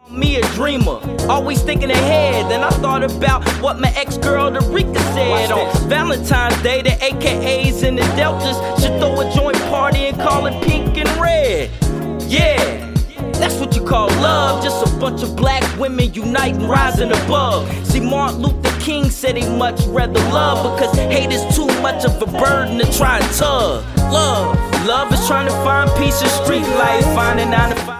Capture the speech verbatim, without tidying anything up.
Me a dreamer, always thinking ahead. Then I thought about what my ex-girl Rika said. On Valentine's Day, the A K As and the Deltas should throw a joint party and call it pink and red. Yeah, that's what you call love. Just a bunch of black women uniting, rising above. See, Martin Luther King said he much rather love, because hate is too much of a burden to try and tug. Love, love is trying to find peace in street life, finding nine to five.